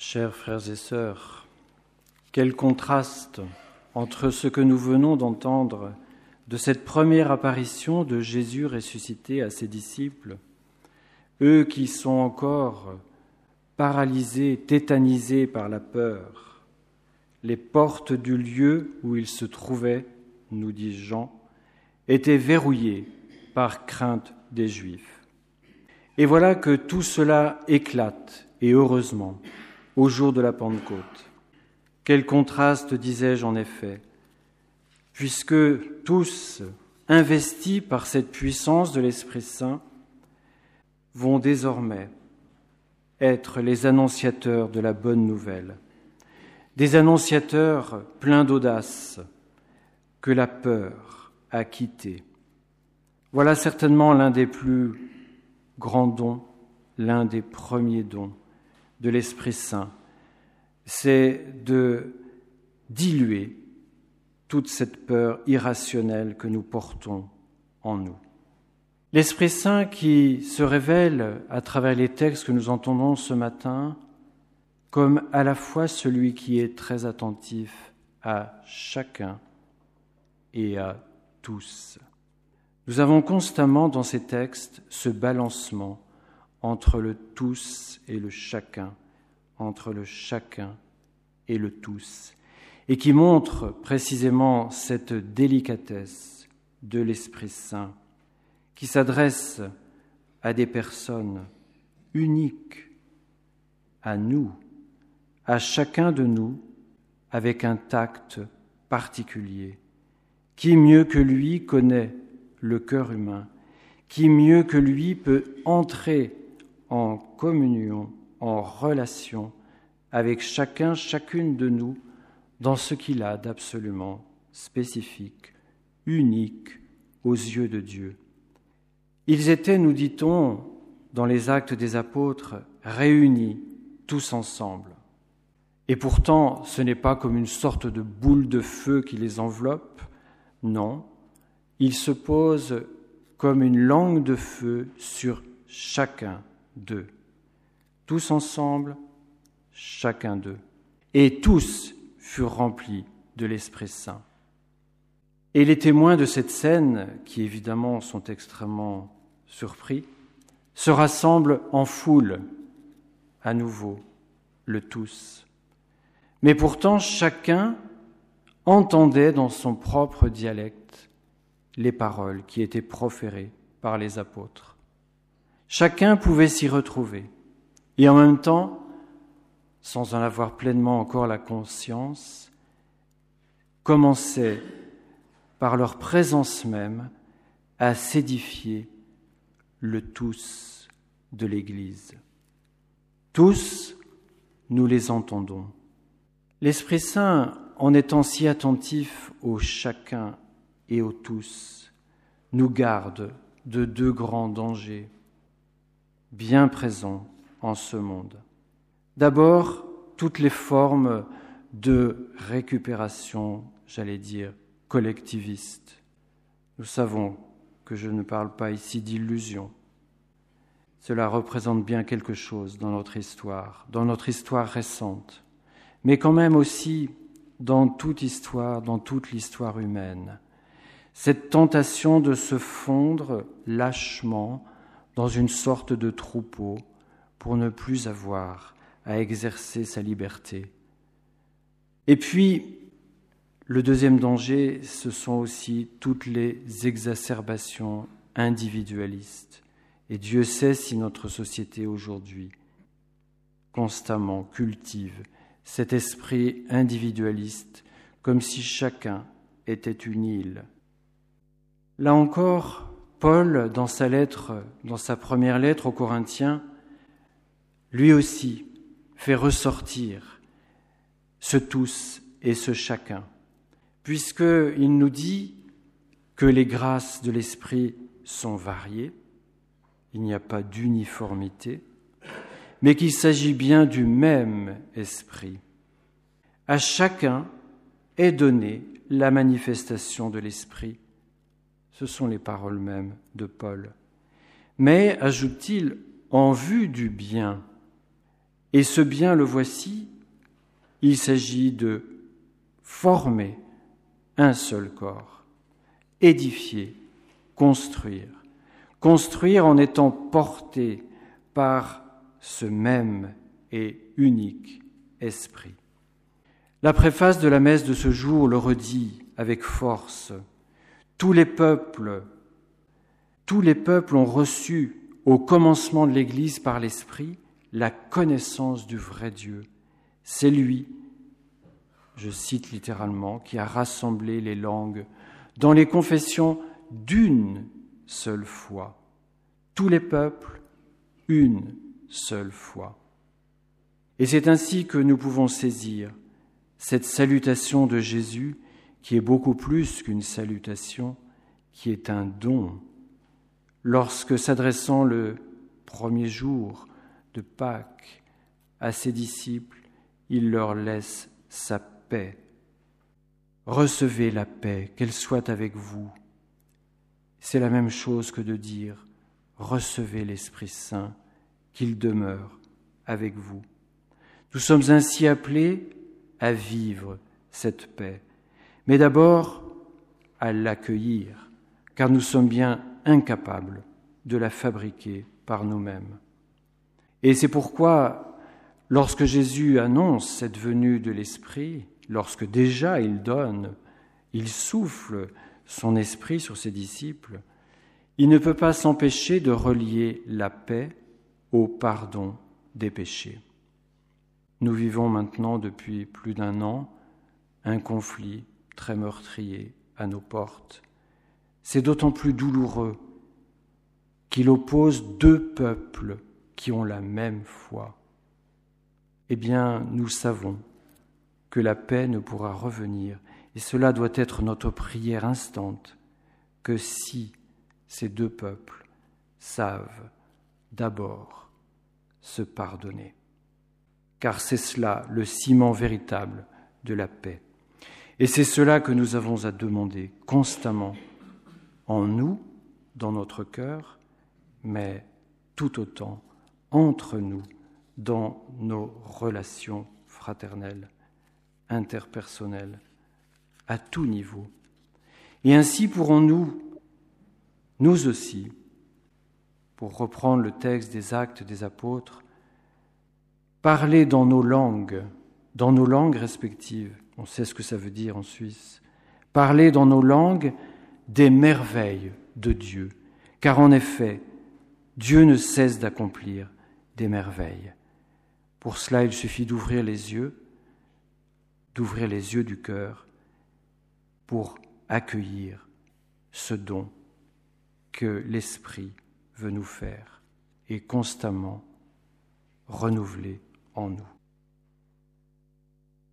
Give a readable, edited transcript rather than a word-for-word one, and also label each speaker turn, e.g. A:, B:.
A: Chers frères et sœurs, quel contraste entre ce que nous venons d'entendre de cette première apparition de Jésus ressuscité à ses disciples, eux qui sont encore paralysés, tétanisés par la peur. Les portes du lieu où ils se trouvaient, nous dit Jean, étaient verrouillées par crainte des Juifs. Et voilà que tout cela éclate, et heureusement, au jour de la Pentecôte. Quel contraste, disais-je en effet, puisque tous, investis par cette puissance de l'Esprit Saint, vont désormais être les annonciateurs de la bonne nouvelle, des annonciateurs pleins d'audace que la peur a quittés. Voilà certainement l'un des plus grands dons, l'un des premiers dons de l'Esprit Saint, c'est de diluer toute cette peur irrationnelle que nous portons en nous. L'Esprit Saint qui se révèle à travers les textes que nous entendons ce matin comme à la fois celui qui est très attentif à chacun et à tous. Nous avons constamment dans ces textes ce balancement entre le tous et le chacun, entre le chacun et le tous, et qui montre précisément cette délicatesse de l'Esprit Saint qui s'adresse à des personnes uniques, à nous, à chacun de nous, avec un tact particulier. Qui mieux que lui connaît le cœur humain? Qui mieux que lui peut entrer en communion, en relation avec chacune de nous dans ce qu'il a d'absolument spécifique, unique aux yeux de Dieu. Ils étaient, nous dit-on, dans les Actes des Apôtres, réunis tous ensemble. Et pourtant, ce n'est pas comme une sorte de boule de feu qui les enveloppe, non, ils se posent comme une langue de feu sur chacun d'eux. Tous ensemble, chacun d'eux. Et tous furent remplis de l'Esprit Saint. Et les témoins de cette scène, qui évidemment sont extrêmement surpris, se rassemblent en foule, à nouveau, le tous. Mais pourtant, chacun entendait dans son propre dialecte les paroles qui étaient proférées par les apôtres. Chacun pouvait s'y retrouver. Et en même temps, sans en avoir pleinement encore la conscience, commençait par leur présence même à s'édifier le tous de l'Église. Tous, nous les entendons. L'Esprit Saint, en étant si attentif au chacun et au tous, nous garde de deux grands dangers bien présents en ce monde. D'abord, toutes les formes de récupération, j'allais dire, collectiviste. Nous savons que je ne parle pas ici d'illusion. Cela représente bien quelque chose dans notre histoire récente, mais quand même aussi dans toute l'histoire humaine. Cette tentation de se fondre lâchement dans une sorte de troupeau pour ne plus avoir à exercer sa liberté. Et puis, le deuxième danger, ce sont aussi toutes les exacerbations individualistes. Et Dieu sait si notre société aujourd'hui constamment cultive cet esprit individualiste comme si chacun était une île. Là encore, Paul, dans sa première lettre aux Corinthiens, lui aussi fait ressortir ce tous et ce chacun, puisqu'il nous dit que les grâces de l'Esprit sont variées, il n'y a pas d'uniformité, mais qu'il s'agit bien du même Esprit. À chacun est donnée la manifestation de l'Esprit. Ce sont les paroles mêmes de Paul. Mais, ajoute-t-il, en vue du bien. Et ce bien, le voici, il s'agit de former un seul corps, édifier, construire. Construire en étant porté par ce même et unique esprit. La préface de la messe de ce jour le redit avec force. Tous les peuples ont reçu au commencement de l'Église par l'Esprit la connaissance du vrai Dieu. C'est lui, je cite littéralement, qui a rassemblé les langues dans les confessions d'une seule foi. Tous les peuples, une seule foi. Et c'est ainsi que nous pouvons saisir cette salutation de Jésus qui est beaucoup plus qu'une salutation, qui est un don. Lorsque, s'adressant le premier jour de Pâques à ses disciples, il leur laisse sa paix. Recevez la paix, qu'elle soit avec vous. C'est la même chose que de dire recevez l'Esprit Saint, qu'il demeure avec vous. Nous sommes ainsi appelés à vivre cette paix, mais d'abord à l'accueillir, car nous sommes bien incapables de la fabriquer par nous-mêmes. Et c'est pourquoi, lorsque Jésus annonce cette venue de l'Esprit, lorsque déjà il souffle son esprit sur ses disciples, il ne peut pas s'empêcher de relier la paix au pardon des péchés. Nous vivons maintenant depuis plus d'1 an un conflit très meurtrier à nos portes. C'est d'autant plus douloureux qu'il oppose 2 peuples qui ont la même foi. Eh bien, nous savons que la paix ne pourra revenir, et cela doit être notre prière instante, que si ces 2 peuples savent d'abord se pardonner. Car c'est cela le ciment véritable de la paix. Et c'est cela que nous avons à demander constamment en nous, dans notre cœur, mais tout autant entre nous, dans nos relations fraternelles, interpersonnelles, à tout niveau. Et ainsi pourrons-nous, nous aussi, pour reprendre le texte des Actes des Apôtres, parler dans nos langues respectives, on sait ce que ça veut dire en Suisse, parler dans nos langues des merveilles de Dieu, car en effet, Dieu ne cesse d'accomplir des merveilles. Pour cela, il suffit d'ouvrir les yeux du cœur pour accueillir ce don que l'Esprit veut nous faire et constamment renouveler en nous.